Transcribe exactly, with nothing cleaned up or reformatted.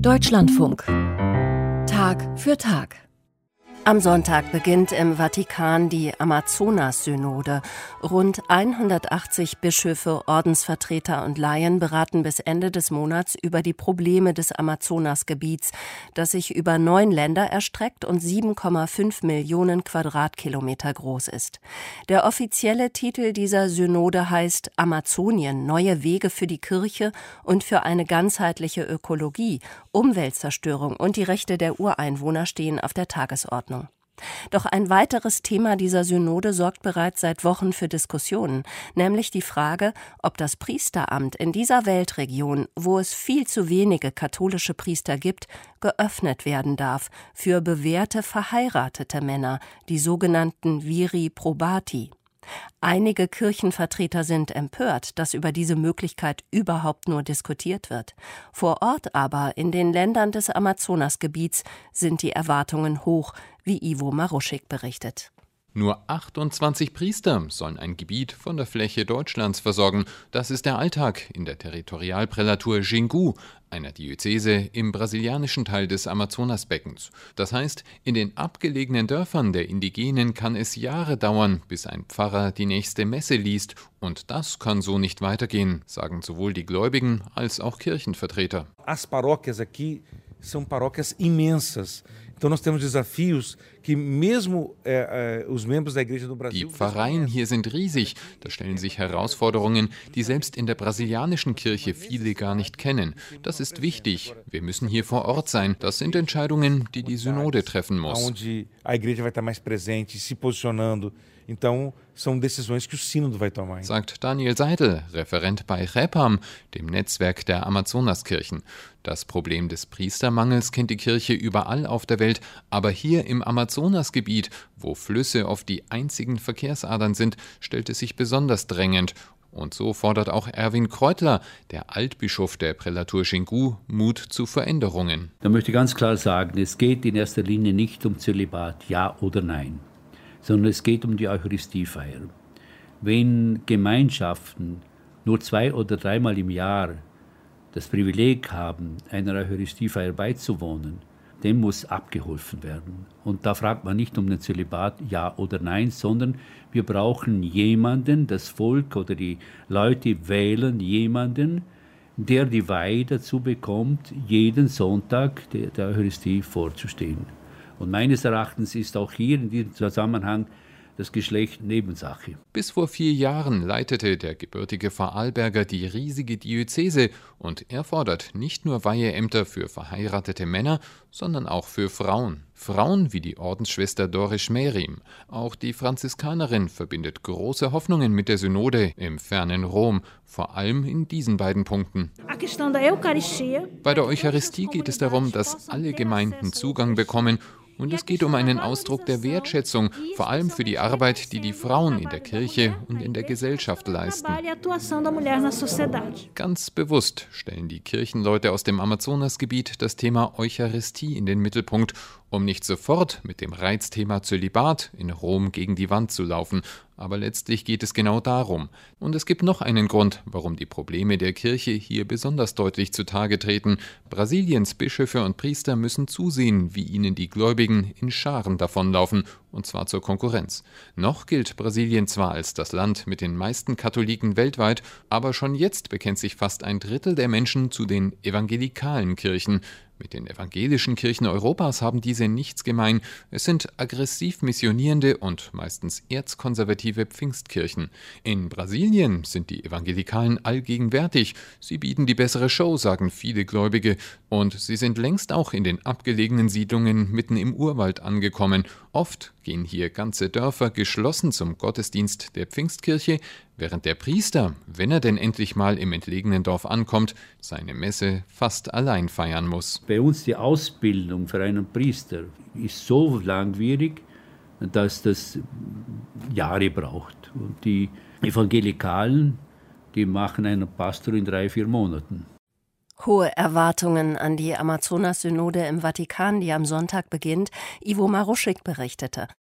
Deutschlandfunk. Tag für Tag. Am Sonntag beginnt im Vatikan die Amazonas-Synode. Rund hundertachtzig Bischöfe, Ordensvertreter und Laien beraten bis Ende des Monats über die Probleme des Amazonasgebiets, das sich über neun Länder erstreckt und sieben Komma fünf Millionen Quadratkilometer groß ist. Der offizielle Titel dieser Synode heißt Amazonien – Neue Wege für die Kirche und für eine ganzheitliche Ökologie. Umweltzerstörung und die Rechte der Ureinwohner stehen auf der Tagesordnung. Doch ein weiteres Thema dieser Synode sorgt bereits seit Wochen für Diskussionen, nämlich die Frage, ob das Priesteramt in dieser Weltregion, wo es viel zu wenige katholische Priester gibt, geöffnet werden darf für bewährte verheiratete Männer, die sogenannten Viri probati. Einige Kirchenvertreter sind empört, dass über diese Möglichkeit überhaupt nur diskutiert wird. Vor Ort aber, in den Ländern des Amazonasgebiets, sind die Erwartungen hoch, wie Ivo Maruschik berichtet. Nur achtundzwanzig Priester sollen ein Gebiet von der Fläche Deutschlands versorgen. Das ist der Alltag in der Territorialprälatur Xingu, einer Diözese im brasilianischen Teil des Amazonasbeckens. Das heißt, in den abgelegenen Dörfern der Indigenen kann es Jahre dauern, bis ein Pfarrer die nächste Messe liest. Und das kann so nicht weitergehen, sagen sowohl die Gläubigen als auch Kirchenvertreter. As paróquias aqui são paróquias imensas. Então nós temos desafios que mesmo eh, os membros da Igreja do Brasil. Die Pfarreien hier sind riesig. Da stellen sich Herausforderungen, die selbst in der brasilianischen Kirche viele gar nicht kennen. Das ist wichtig. Wir müssen hier vor Ort sein. Das sind Entscheidungen, die die Synode treffen muss. Onde a Igreja vai estar mais presente, se posicionando. Então, são decisões que o Sínodo vai tomar. Sagt Daniel Seidel, Referent bei REPAM, dem Netzwerk der Amazonaskirchen. Das Problem des Priestermangels kennt die Kirche überall auf der Welt, aber hier im Amazonasgebiet, wo Flüsse oft die einzigen Verkehrsadern sind, stellt es sich besonders drängend. Und so fordert auch Erwin Kreutler, der Altbischof der Prälatur Xingu, Mut zu Veränderungen. Da möchte ich ganz klar sagen, es geht in erster Linie nicht um Zölibat, ja oder nein, sondern es geht um die Eucharistiefeier. Wenn Gemeinschaften nur zwei oder dreimal im Jahr das Privileg haben, einer Eucharistiefeier beizuwohnen, dem muss abgeholfen werden. Und da fragt man nicht um den Zölibat, ja oder nein, sondern wir brauchen jemanden, das Volk oder die Leute wählen jemanden, der die Weihe dazu bekommt, jeden Sonntag der, der Eucharistie vorzustehen. Und meines Erachtens ist auch hier in diesem Zusammenhang das Geschlecht Nebensache. Bis vor vier Jahren leitete der gebürtige Vorarlberger die riesige Diözese und er fordert nicht nur Weiheämter für verheiratete Männer, sondern auch für Frauen. Frauen wie die Ordensschwester Doris Schmerim. Auch die Franziskanerin verbindet große Hoffnungen mit der Synode im fernen Rom, vor allem in diesen beiden Punkten. Bei der Eucharistie geht es darum, dass alle Gemeinden Zugang bekommen. Und es geht um einen Ausdruck der Wertschätzung, vor allem für die Arbeit, die die Frauen in der Kirche und in der Gesellschaft leisten. Ganz bewusst stellen die Kirchenleute aus dem Amazonasgebiet das Thema Eucharistie in den Mittelpunkt, um nicht sofort mit dem Reizthema Zölibat in Rom gegen die Wand zu laufen. Aber letztlich geht es genau darum. Und es gibt noch einen Grund, warum die Probleme der Kirche hier besonders deutlich zutage treten. Brasiliens Bischöfe und Priester müssen zusehen, wie ihnen die Gläubigen in Scharen davonlaufen, und zwar zur Konkurrenz. Noch gilt Brasilien zwar als das Land mit den meisten Katholiken weltweit, aber schon jetzt bekennt sich fast ein Drittel der Menschen zu den evangelikalen Kirchen. Mit den evangelischen Kirchen Europas haben diese nichts gemein. Es sind aggressiv missionierende und meistens erzkonservative Pfingstkirchen. In Brasilien sind die Evangelikalen allgegenwärtig. Sie bieten die bessere Show, sagen viele Gläubige. Und sie sind längst auch in den abgelegenen Siedlungen mitten im Urwald angekommen. Oft gehen hier ganze Dörfer geschlossen zum Gottesdienst der Pfingstkirche, während der Priester, wenn er denn endlich mal im entlegenen Dorf ankommt, seine Messe fast allein feiern muss. Bei uns die Ausbildung für einen Priester ist so langwierig, dass das Jahre braucht. Und die Evangelikalen, die machen einen Pastor in drei, vier Monaten. Hohe Erwartungen an die Amazonas-Synode im Vatikan, die am Sonntag beginnt, Ivo Maruschik berichtete.